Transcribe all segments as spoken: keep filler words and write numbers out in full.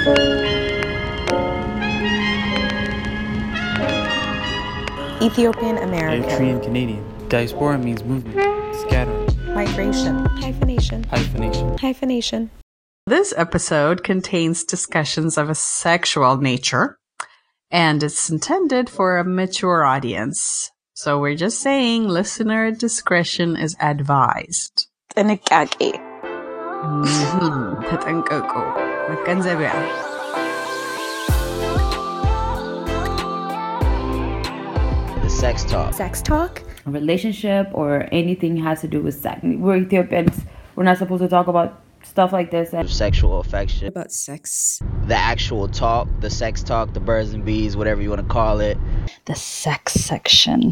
Ethiopian American. Eritrean Canadian. Diaspora means movement, scattering. Migration. Hyphenation. Hyphenation. Hyphenation. This episode contains discussions of a sexual nature, and it's intended for a mature audience. So we're just saying listener discretion is advised. ጥንቃቄ ተጠንቀቁ። መገንዘቢያ The sex talk. Sex talk? A relationship or anything has to do with sex. We're Ethiopians. We're not supposed to talk about stuff like this. Sexual affection. About sex. The actual talk, the sex talk, the birds and bees, whatever you want to call it. The sex section.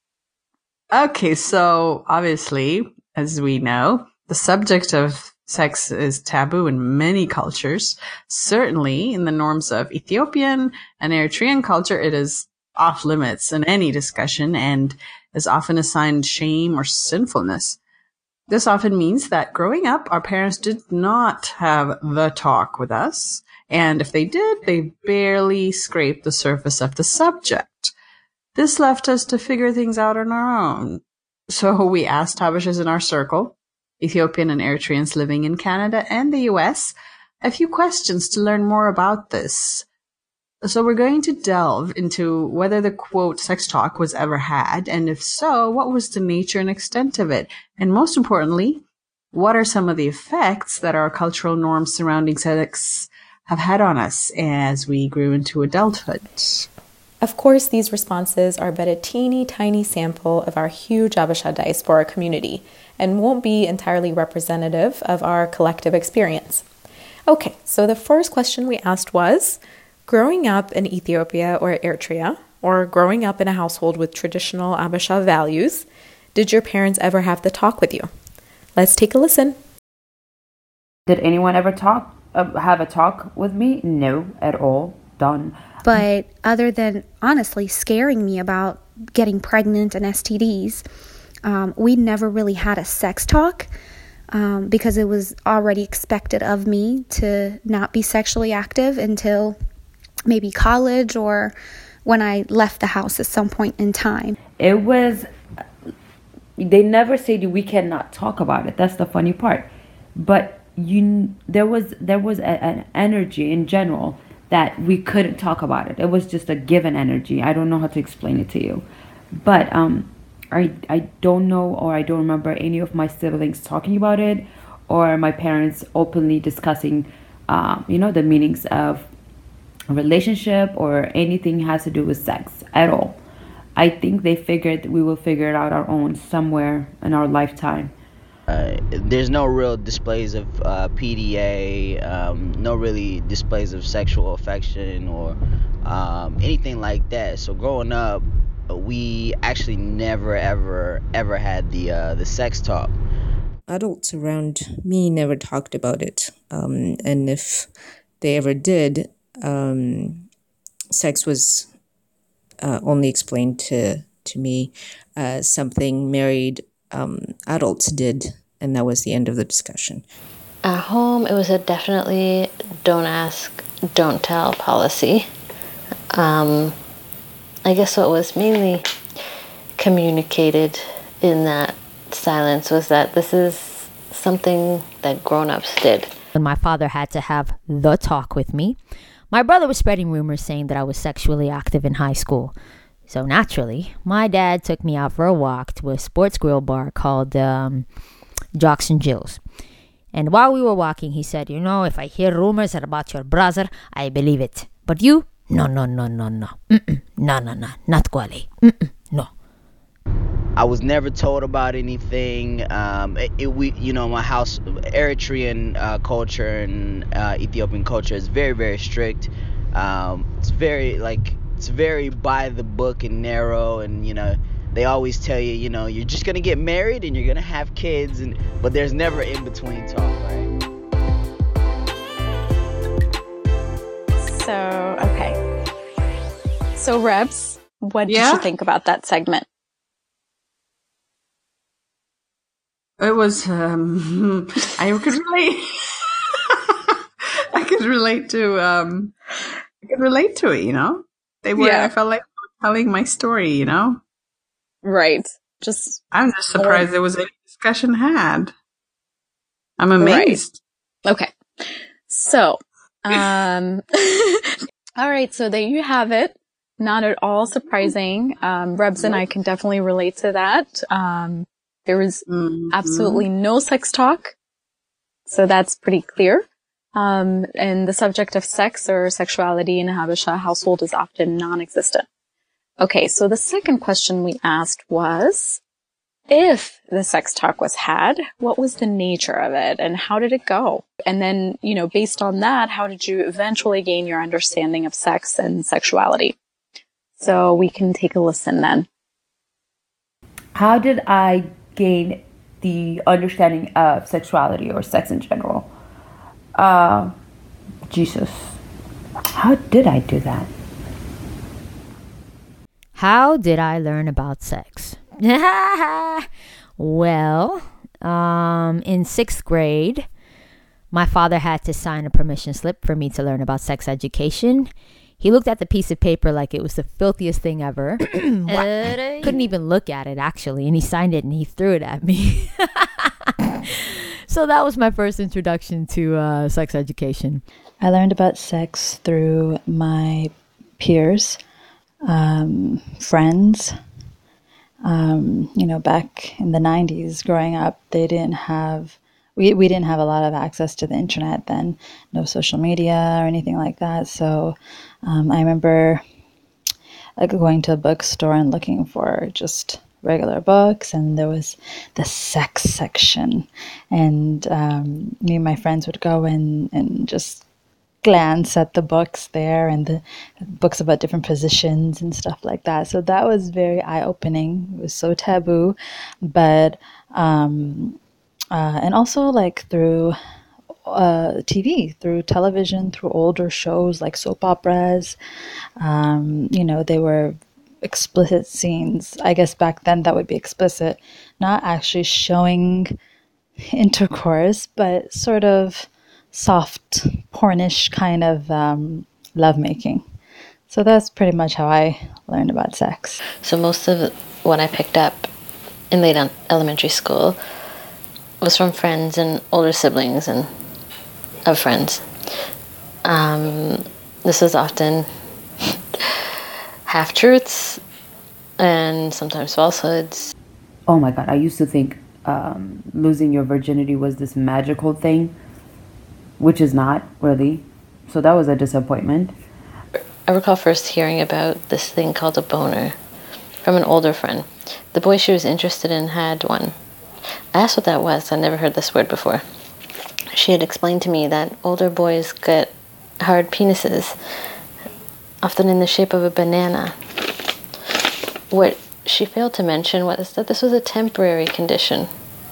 Okay, so obviously, as we know, the subject of sex is taboo in many cultures. Certainly in the norms of Ethiopian and Eritrean culture, it is off limits in any discussion and is often assigned shame or sinfulness. This often means that growing up, our parents did not have the talk with us. And if they did, they barely scraped the surface of the subject. This left us to figure things out on our own. So we asked Habeshas in our circle, Ethiopian and Eritreans living in Canada and the U S, a few questions to learn more about this. So we're going to delve into whether the quote sex talk was ever had, and if so, what was the nature and extent of it? And most importantly, what are some of the effects that our cultural norms surrounding sex have had on us as we grew into adulthood? Of course, these responses are but a teeny tiny sample of our huge Habesha diaspora community and won't be entirely representative of our collective experience. Okay, so the first question we asked was, growing up in Ethiopia or Eritrea, or growing up in a household with traditional Habesha values, did your parents ever have the talk with you? Let's take a listen. Did anyone ever talk, uh, have a talk with me? No, at all. Done. But other than honestly scaring me about getting pregnant and S T Ds, um, we never really had a sex talk um, because it was already expected of me to not be sexually active until maybe college or when I left the house at some point in time. It was, they never said we cannot talk about it. That's the funny part. But you, there was there was a, an energy in general that we couldn't talk about it. It was just a given energy. I don't know how to explain it to you. But um, I, I don't know, or I don't remember any of my siblings talking about it, or my parents openly discussing, uh, you know, the meanings of a relationship or anything has to do with sex at all. I think they figured we will figure it out our own somewhere in our lifetime. Uh, there's no real displays of uh, P D A, um, no really displays of sexual affection or um, anything like that. So growing up, we actually never, ever, ever had the uh, the sex talk. Adults around me never talked about it, um, and if they ever did, um, sex was uh, only explained to to me as something married um, adults did, and that was the end of the discussion. At home, it was a definitely don't ask, don't tell policy. Um, I guess what was mainly communicated in that silence was that this is something that grown-ups did. When my father had to have the talk with me, my brother was spreading rumors saying that I was sexually active in high school. So naturally, my dad took me out for a walk to a sports grill bar called um, Jocks and Jills. And while we were walking, he said, you know, if I hear rumors about your brother, I believe it. But you? No, no, no, no, no. Mm-mm. No, no, no. Not Gwale. Mm-mm. No. I was never told about anything. Um, it, it, we, you know, my house, Eritrean uh, culture and uh, Ethiopian culture is very, very strict. Um, it's very, like, it's very by the book and narrow, and, you know, they always tell you, you know, you're just going to get married and you're going to have kids, and but there's never in-between talk, right? So, okay. So, Rebs, what Yeah? did you think about that segment? It was, um, I could relate. I could relate to, um, I could relate to it, you know? They were, Yeah. I felt like telling my story, you know? Right. Just I'm just surprised there was any discussion had. I'm amazed. Right. Okay. So, um, all right. So there you have it. Not at all surprising. Um, Rebs and I can definitely relate to that. Um, there was Mhm. absolutely no sex talk. So that's pretty clear. Um, and the subject of sex or sexuality in a Habesha household is often non-existent. Okay. So the second question we asked was, if the sex talk was had, what was the nature of it and how did it go? And then, you know, based on that, how did you eventually gain your understanding of sex and sexuality? So we can take a listen then. How did I gain the understanding of sexuality or sex in general? Uh, Jesus. How did I do that? How did I learn about sex? Well, um, in sixth grade, my father had to sign a permission slip for me to learn about sex education. He looked at the piece of paper like it was the filthiest thing ever. I couldn't even look at it, actually, and he signed it and he threw it at me. So that was my first introduction to uh, sex education. I learned about sex through my peers, um, friends. Um, you know, back in the nineties, growing up, they didn't have, we, we didn't have a lot of access to the internet then, no social media or anything like that. So um, I remember like going to a bookstore and looking for just regular books, and there was the sex section, and um, me and my friends would go in and just glance at the books there and the books about different positions and stuff like that. So that was very eye-opening. It was so taboo, but um, uh, and also like through uh, T V, through television, through older shows like soap operas. Um, you know, they were explicit scenes. I guess back then that would be explicit, not actually showing intercourse, but sort of soft, pornish kind of um, lovemaking. So that's pretty much how I learned about sex. So most of what I picked up in late elementary school was from friends and older siblings and of friends. Um, this was often half-truths and sometimes falsehoods. Oh my God, I used to think um, losing your virginity was this magical thing, which is not really. So that was a disappointment. I recall first hearing about this thing called a boner from an older friend. The boy she was interested in had one. I asked what that was. I'd never heard this word before. She had explained to me that older boys get hard penises, often in the shape of a banana. What she failed to mention was that this was a temporary condition.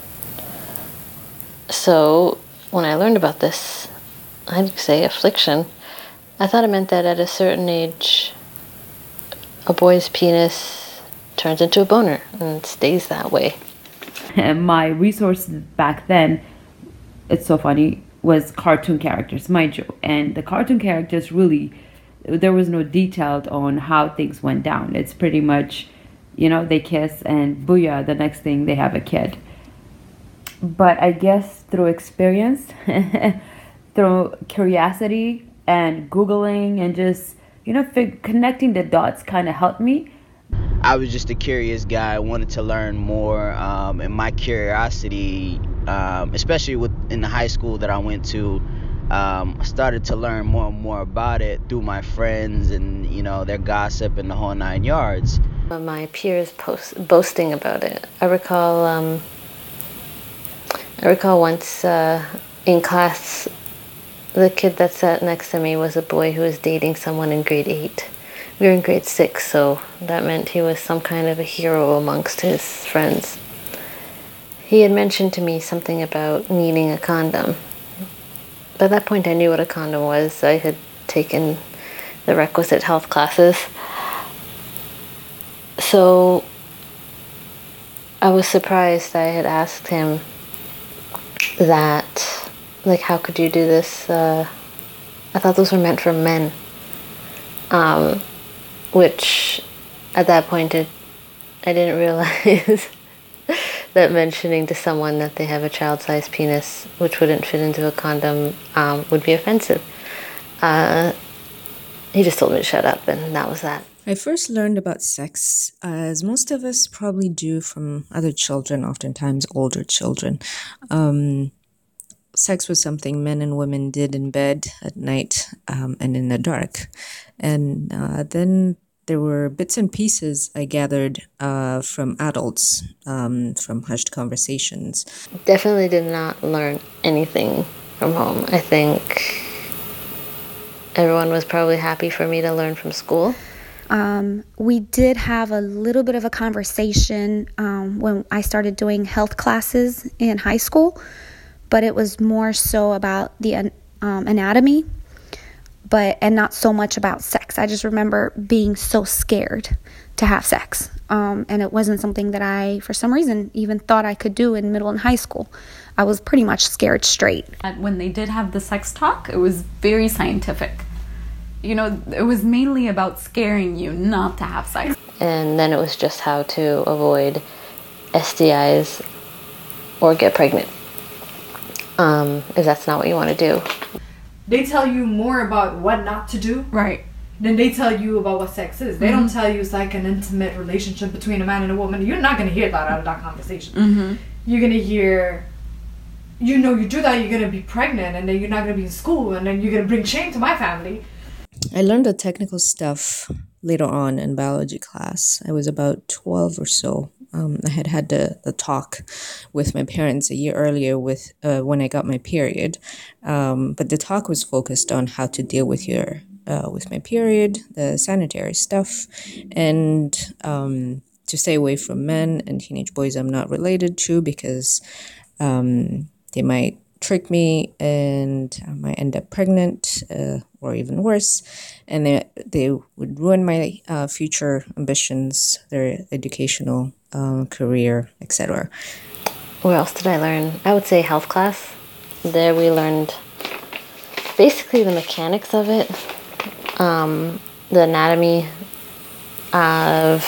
So when I learned about this, I'd say affliction, I thought it meant that at a certain age, a boy's penis turns into a boner and stays that way. And my resources back then, it's so funny, was cartoon characters, mind you. And the cartoon characters really, there was no detail on how things went down. It's pretty much, you know, they kiss and booyah, the next thing they have a kid. But I guess through experience, through curiosity and Googling and just, you know, fig- connecting the dots kind of helped me. I was just a curious guy. I wanted to learn more, um, and my curiosity, um, especially with in the high school that I went to, um, I started to learn more and more about it through my friends and, you know, their gossip and the whole nine yards. My peers post, boasting about it. I recall, um, I recall once uh, in class, the kid that sat next to me was a boy who was dating someone in grade eight. We were in grade six, so that meant he was some kind of a hero amongst his friends. He had mentioned to me something about needing a condom. By that point, I knew what a condom was. I had taken the requisite health classes. So I was surprised. I had asked him that, like, how could you do this uh, I thought those were meant for men. Um, which, at that point, it, I didn't realize that mentioning to someone that they have a child-sized penis, which wouldn't fit into a condom, um, would be offensive. Uh, he just told me to shut up, and that was that. I first learned about sex, as most of us probably do, from other children, oftentimes older children. Um, sex was something men and women did in bed at night um, and in the dark. And uh, then there were bits and pieces I gathered uh, from adults, um, from hushed conversations. Definitely did not learn anything from home. I think everyone was probably happy for me to learn from school. Um, we did have a little bit of a conversation um, when I started doing health classes in high school, but it was more so about the um, anatomy, but and not so much about sex. I just remember being so scared to have sex, um, and it wasn't something that I, for some reason, even thought I could do in middle and high school. I was pretty much scared straight. When they did have the sex talk, it was very scientific. You know, it was mainly about scaring you not to have sex. And then it was just how to avoid S T Is or get pregnant, um, if that's not what you want to do. They tell you more about what not to do. Right. Than they tell you about what sex is. They mm-hmm. don't tell you it's like an intimate relationship between a man and a woman. You're not going to hear that out of that conversation. Mm-hmm. You're going to hear, you know, you do that, you're going to be pregnant, and then you're not going to be in school, and then you're going to bring shame to my family. I learned the technical stuff later on in biology class. I was about twelve or so. Um, I had had the, the talk with my parents a year earlier with uh, when I got my period. Um, but the talk was focused on how to deal with your uh, with my period, the sanitary stuff, and um, to stay away from men and teenage boys I'm not related to, because um, they might trick me and I might end up pregnant, uh, or even worse, and they, they would ruin my uh, future ambitions, their educational um, career, et cetera. Where else did I learn? I would say health class. There we learned basically the mechanics of it, um, the anatomy of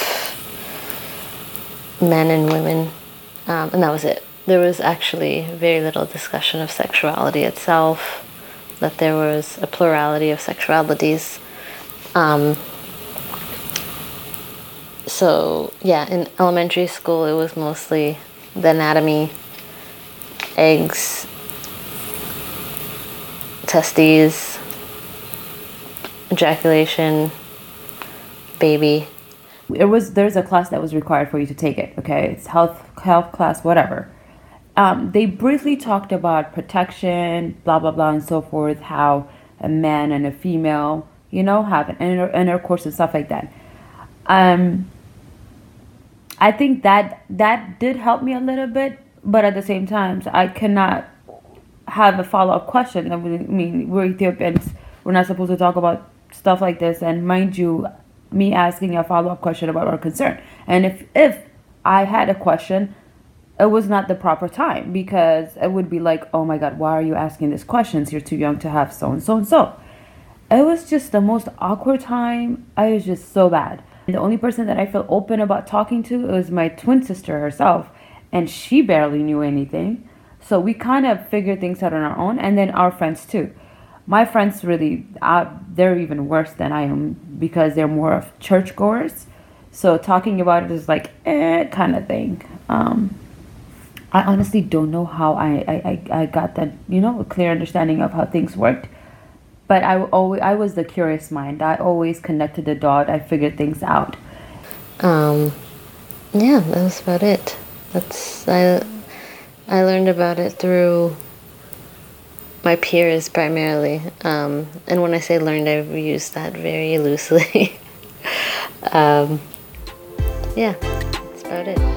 men and women, um, and that was it. There was actually very little discussion of sexuality itself, that there was a plurality of sexualities. Um, so, yeah, in elementary school, it was mostly the anatomy, eggs, testes, ejaculation, baby. It was there's a class that was required for you to take it. Okay, it's health health class, whatever. Um, they briefly talked about protection, blah, blah, blah, and so forth, how a man and a female, you know, have an inter- intercourse and stuff like that. Um, I think that that did help me a little bit, but at the same time, I cannot have a follow-up question. I mean, we're Ethiopians. We're not supposed to talk about stuff like this. And mind you, me asking a follow-up question about our concern. And if, if I had a question, it was not the proper time, because it would be like, oh my God, why are you asking these questions? You're too young to have so and so and so. It was just the most awkward time. I was just so bad. And the only person that I felt open about talking to was my twin sister herself, and she barely knew anything. So we kind of figured things out on our own, and then our friends too. My friends really, uh, they're even worse than I am, because they're more of churchgoers. So talking about it is like, eh, kind of thing. Um, I honestly don't know how I, I, I got that, you know, a clear understanding of how things worked. But I, always, I was the curious mind. I always connected the dot. I figured things out. Um, yeah, that was about it. That's I, I learned about it through my peers primarily. Um, and when I say learned, I use that very loosely. um, yeah, that's about it.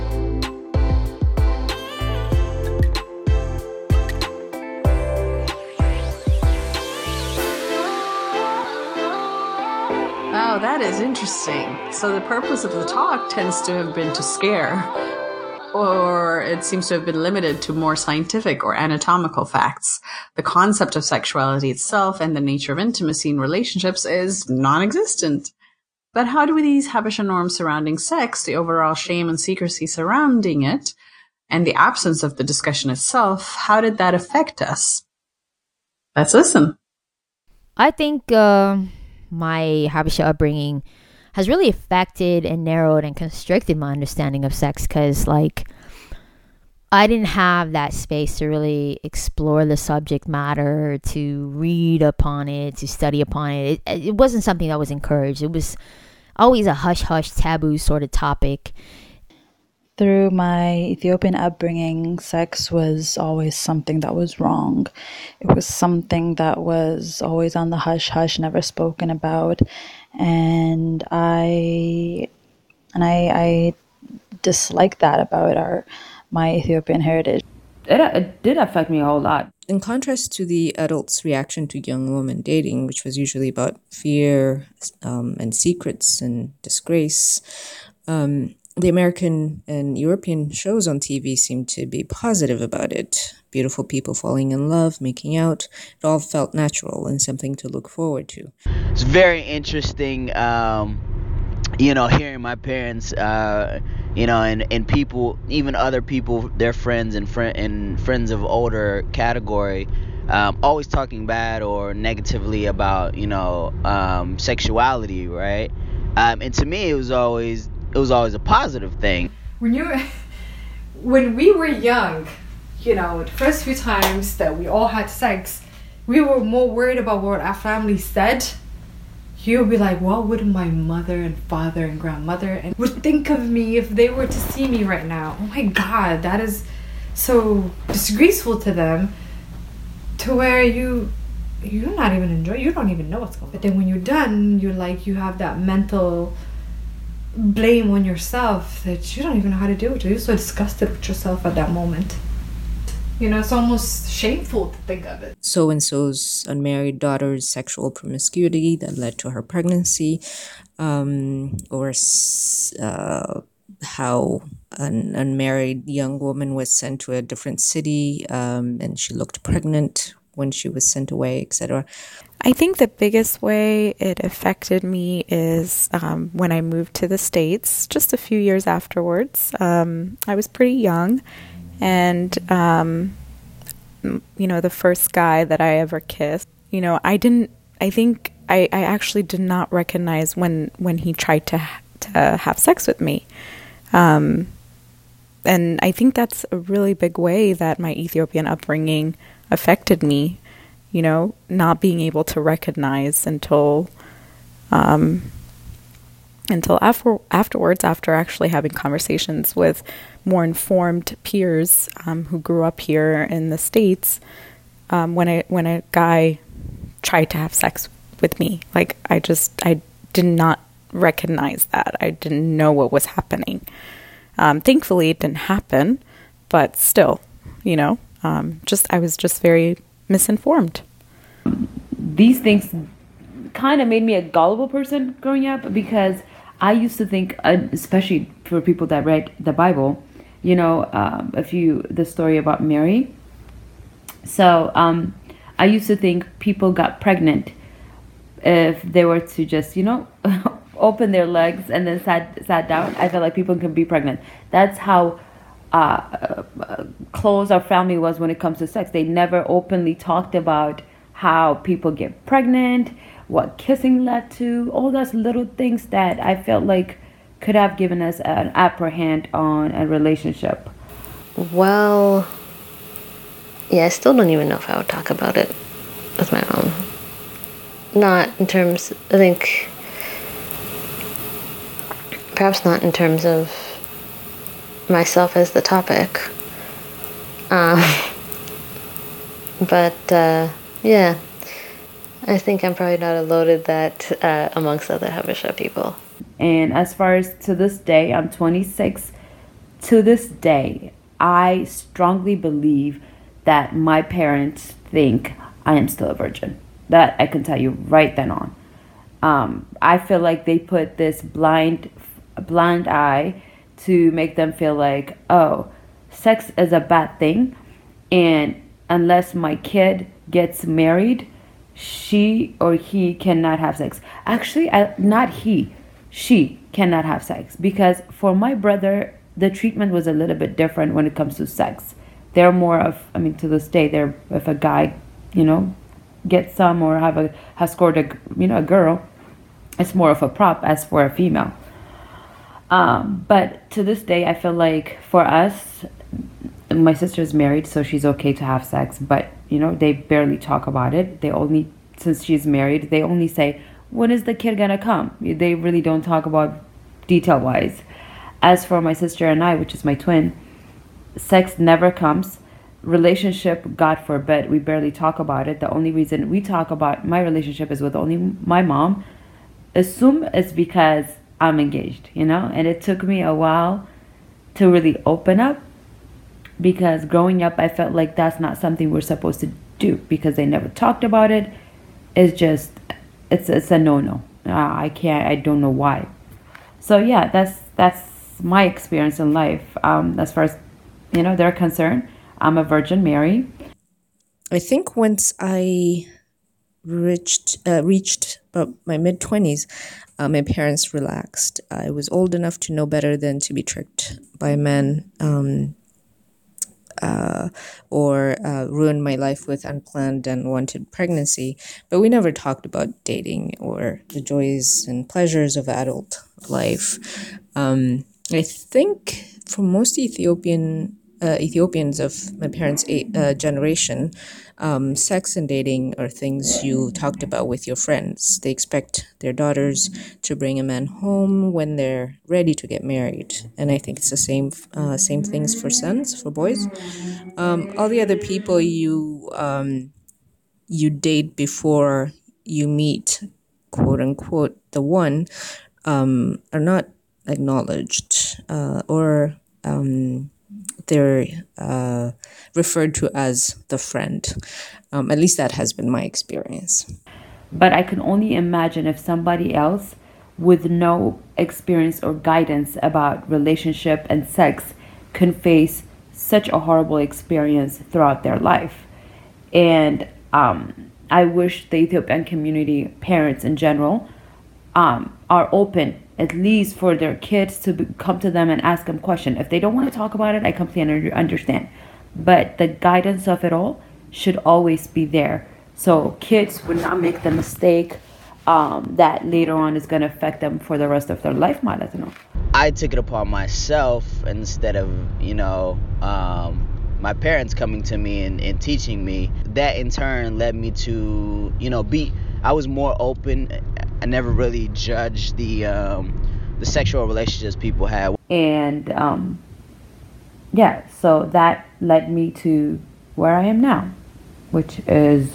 Oh, that is interesting. So the purpose of the talk tends to have been to scare. or it seems to have been limited to more scientific or anatomical facts. The concept of sexuality itself and the nature of intimacy in relationships is non-existent. But how do these Habesha norms surrounding sex, the overall shame and secrecy surrounding it, and the absence of the discussion itself, how did that affect us? Let's listen. I think uh, my Habesha upbringing has really affected and narrowed and constricted my understanding of sex, because like I didn't have that space to really explore the subject matter, to read upon it, to study upon it. It, it wasn't something that was encouraged. It was always a hush-hush, taboo sort of topic. Through my Ethiopian upbringing, sex was always something that was wrong. It was something that was always on the hush-hush, never spoken about. And I and I, I dislike that about our my Ethiopian heritage. It, it did affect me a whole lot. In contrast to the adults' reaction to young women dating, which was usually about fear um, and secrets and disgrace, um, the American and European shows on T V seemed to be positive about it. Beautiful people falling in love, making out. It all felt natural and something to look forward to. It's very interesting, um, you know, hearing my parents, uh, you know, and, and people, even other people, their friends and, friend, and friends of older category, um, always talking bad or negatively about, you know, um, sexuality, right? Um, and to me, it was always... it was always a positive thing. When you, when we were young, you know, the first few times that we all had sex, we were more worried about what our family said. You would be like, what would my mother and father and grandmother and would think of me if they were to see me right now? Oh my God, that is so disgraceful to them, to where you, you're not even enjoying, you don't even know what's going on. But then when you're done, you're like, you have that mental blame on yourself that you don't even know how to deal with it. You're so disgusted with yourself at that moment. You know, it's almost shameful to think of it. So-and-so's unmarried daughter's sexual promiscuity that led to her pregnancy, um, or uh, how an unmarried young woman was sent to a different city um, and she looked pregnant when she was sent away, et cetera. I think the biggest way it affected me is um, when I moved to the States, just a few years afterwards. Um, I was pretty young, and, um, you know, the first guy that I ever kissed, you know, I didn't, I think I, I actually did not recognize when, when he tried to, to have sex with me. Um, and I think that's a really big way that my Ethiopian upbringing affected me. You know, not being able to recognize until, um, until after afterwards, after actually having conversations with more informed peers um, who grew up here in the States, um, when I when a guy tried to have sex with me, like I just I did not recognize that. I didn't know what was happening. Um, thankfully, it didn't happen, but still, you know, um, just I was just very misinformed. These things kind of made me a gullible person growing up, because I used to think, uh, especially for people that read the Bible, you know, um, a few the story about Mary. So um, I used to think people got pregnant if they were to just, you know, open their legs and then sat sat down. I felt like people can be pregnant. That's how uh, uh, close our family was when it comes to sex. They never openly talked about how people get pregnant, what kissing led to, all those little things that I felt like could have given us an upper hand on a relationship. Well, yeah, I still don't even know if I would talk about it with my mom. Not in terms, I think, perhaps not in terms of myself as the topic. Um, but, uh, yeah, I think I'm probably not a loaded that uh, amongst other Habesha people. And as far as to this day, I'm twenty-six. To this day, I strongly believe that my parents think I am still a virgin. That I can tell you right then on. Um, I feel like they put this blind, blind eye to make them feel like, oh, sex is a bad thing, and unless my kid gets married, she or he cannot have sex. Actually, I, not he, she cannot have sex. Because for my brother, the treatment was a little bit different when it comes to sex. They're more of, I mean, to this day, they're, if a guy, you know, gets some or have a has scored a, you know, a girl, it's more of a prop as for a female. Um, but to this day, I feel like for us, my sister's married, so she's okay to have sex, but you know, they barely talk about it. They only, since she's married, they only say, when is the kid gonna come? They really don't talk about detail wise. As for my sister and I, which is my twin, sex never comes. Relationship, God forbid, we barely talk about it. The only reason we talk about my relationship is with only my mom. Assume it's because I'm engaged, you know? And it took me a while to really open up, because growing up, I felt like that's not something we're supposed to do because they never talked about it. It's just, it's it's a no-no. Uh, I can't, I don't know why. So yeah, that's that's my experience in life. Um, as far as, you know, they're concerned, I'm a Virgin Mary. I think once I reached uh, reached about my mid twenties, uh, my parents relaxed. I was old enough to know better than to be tricked by men. Um, Uh, or uh, ruined my life with unplanned and unwanted pregnancy. But we never talked about dating or the joys and pleasures of adult life. Um, I think for most Ethiopian uh, Ethiopians of my parents' uh, generation, um, sex and dating are things you talked about with your friends. They expect their daughters to bring a man home when they're ready to get married, and I think it's the same uh, same things for sons, for boys. Um, all the other people you um, you date before you meet, quote unquote, the one, um, are not acknowledged, uh, or um, they're uh, referred to as the friend. Um, at least that has been my experience. But I can only imagine if somebody else with no experience or guidance about relationship and sex can face such a horrible experience throughout their life. And um, I wish the Ethiopian community, parents in general, um, are open at least for their kids to be, come to them and ask them questions. If they don't want to talk about it, I completely understand. But the guidance of it all should always be there, so kids would not make the mistake um, that later on is going to affect them for the rest of their life. Know. I took it upon myself instead of, you know, um, my parents coming to me and, and teaching me. That in turn led me to, you know, be, I was more open. I never really judged the um, the sexual relationships people had. And um, yeah, so that led me to where I am now, which is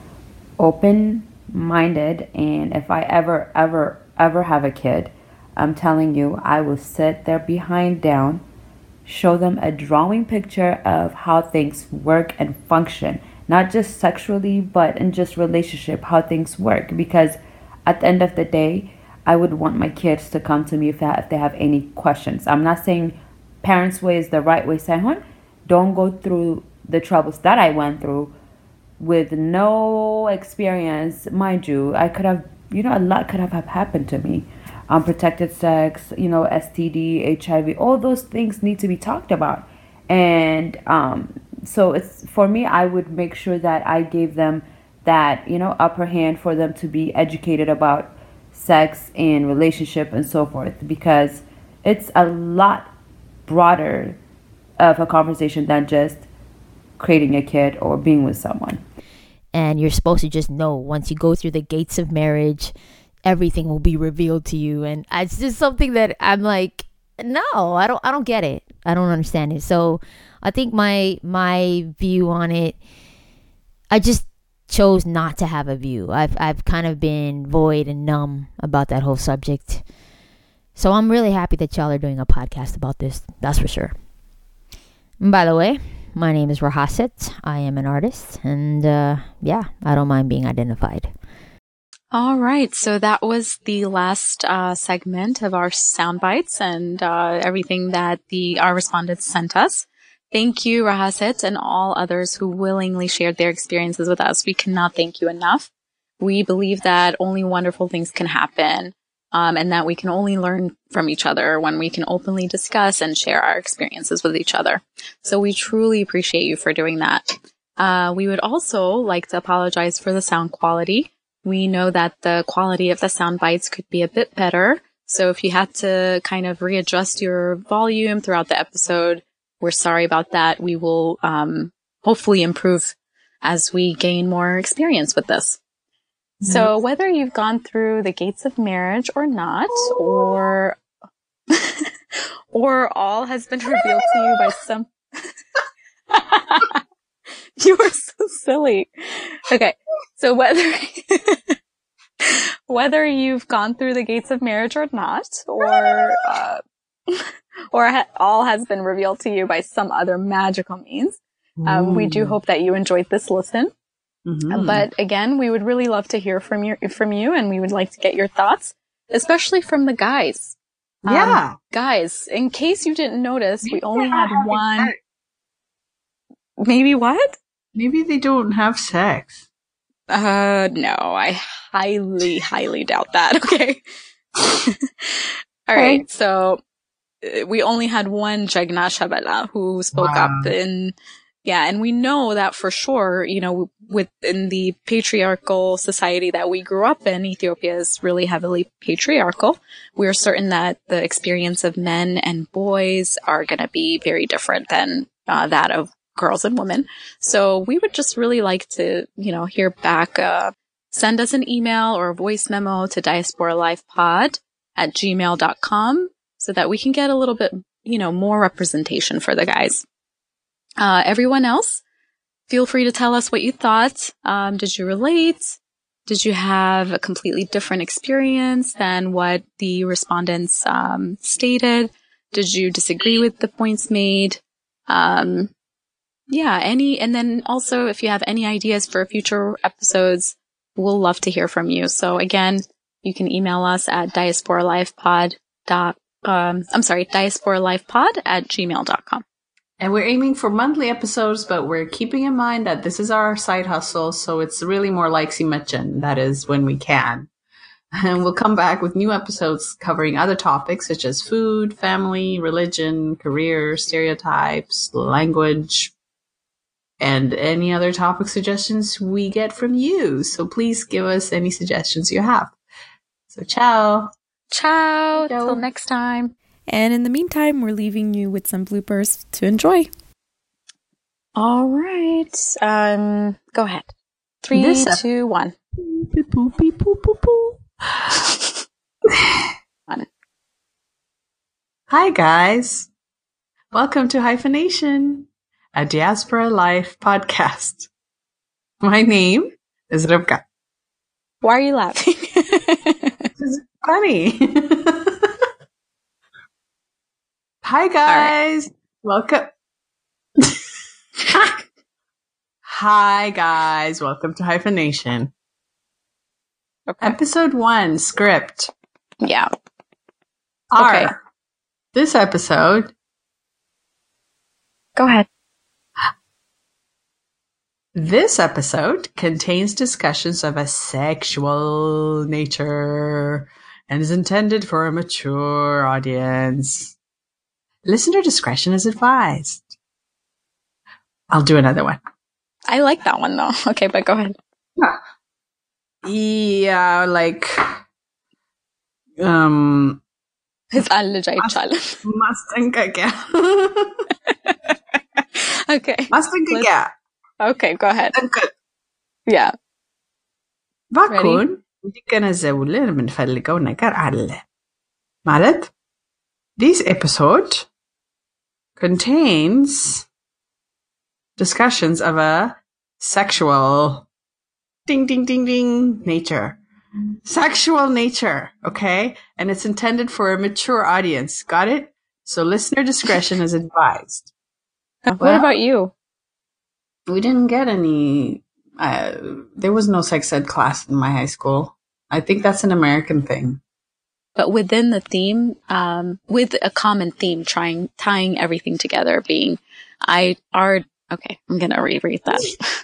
open-minded. And if I ever, ever, ever have a kid, I'm telling you, I will sit their behind down, show them a drawing picture of how things work and function, not just sexually, but in just relationship, how things work. Because at the end of the day, I would want my kids to come to me if they, if they have any questions. I'm not saying parents' way is the right way. Saying, don't go through the troubles that I went through with no experience. Mind you, I could have, you know, a lot could have happened to me. Unprotected sex, you know, S T D, H I V, all those things need to be talked about. And um, so it's, for me, I would make sure that I gave them that, you know, upper hand for them to be educated about sex and relationship and so forth, because it's a lot broader of a conversation than just creating a kid or being with someone. And you're supposed to just know once you go through the gates of marriage, everything will be revealed to you. And it's just something that I'm like, no, I don't I don't get it. I don't understand it. So I think my my view on it, I just chose not to have a view. I've I've kind of been void and numb about that whole subject. So I'm really happy that y'all are doing a podcast about this. That's for sure. And by the way, my name is Rahaset. I am an artist, and uh, yeah, I don't mind being identified. All right, so that was the last uh, segment of our sound bites and uh, everything that the our respondents sent us. Thank you, Rahaset, and all others who willingly shared their experiences with us. We cannot thank you enough. We believe that only wonderful things can happen, um, and that we can only learn from each other when we can openly discuss and share our experiences with each other. So we truly appreciate you for doing that. Uh, we would also like to apologize for the sound quality. We know that the quality of the sound bites could be a bit better. So if you had to kind of readjust your volume throughout the episode, we're sorry about that. We will um, hopefully improve as we gain more experience with this. Mm-hmm. So whether you've gone through the gates of marriage or not, or or all has been revealed to you by some... You are so silly. Okay, so whether whether you've gone through the gates of marriage or not, or uh, or ha- all has been revealed to you by some other magical means, um, we do hope that you enjoyed this listen. Mm-hmm. But again, we would really love to hear from you, from you, and we would like to get your thoughts, especially from the guys. Yeah, um, guys. In case you didn't notice, we only had one. Maybe what? Maybe they don't have sex. Uh, no, I highly, highly doubt that. Okay. All right. Okay. So uh, we only had one Jagna Shabala who spoke wow. up in, yeah, and we know that for sure, you know, within the patriarchal society that we grew up in, Ethiopia is really heavily patriarchal. We're certain that the experience of men and boys are going to be very different than uh, that of girls and women. So we would just really like to, you know, hear back. Uh, send us an email or a voice memo to diasporalifepod at gmail dot com so that we can get a little bit, you know, more representation for the guys. Uh, everyone else, feel free to tell us what you thought. Um, did you relate? Did you have a completely different experience than what the respondents um, stated? Did you disagree with the points made? Um, Yeah, any, and then also if you have any ideas for future episodes, we'll love to hear from you. So again, you can email us at diasporalifepod dot, um, I'm sorry, diasporalifepod at gmail dot com. And we're aiming for monthly episodes, but we're keeping in mind that this is our side hustle, so it's really more like Simachan, that is when we can. And we'll come back with new episodes covering other topics such as food, family, religion, career, stereotypes, language, and any other topic suggestions we get from you. So please give us any suggestions you have. So ciao. Ciao. Till next time. And in the meantime, we're leaving you with some bloopers to enjoy. All right. Um, go ahead. Three, this two, one. Beep, boop, beep, boop, boop, boop. Hi, guys. Welcome to Hyphenation, a Diaspora Life podcast. My name is Rivka. Why are you laughing? It's funny. Hi, guys. Right. Welcome. Hi, guys. Welcome to Hyphenation. Okay. Episode one, script. Yeah. R. Okay. This episode. Go ahead. This episode contains discussions of a sexual nature and is intended for a mature audience. Listener discretion is advised. I'll do another one. I like that one though. Okay, but go ahead. Yeah, yeah like, um, His allergy child. Mastanka kya? Okay. Mastanka kya? Okay, go ahead. Yeah. بكون بدي كنا زولة بنفلقه ونكر على. مالت? This episode contains discussions of a sexual ding ding ding ding nature. Sexual nature, okay? And it's intended for a mature audience. Got it? So listener discretion is advised. What well, about you? We didn't get any, uh, there was no sex ed class in my high school. I think that's an American thing. But within the theme, um, with a common theme, trying, tying everything together, being, I are, okay, I'm gonna reread that.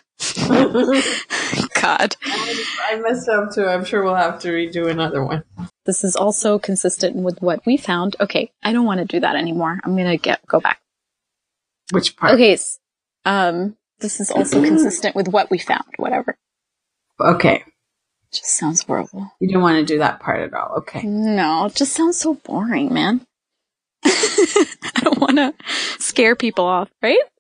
God. I messed up too. I'm sure we'll have to redo another one. This is also consistent with what we found. Okay, I don't want to do that anymore. I'm gonna get, go back. Which part? Okay, um, this is also consistent with what we found, whatever. Okay. Just sounds horrible. You don't want to do that part at all. Okay. No, it just sounds so boring, man. I don't want to scare people off, right?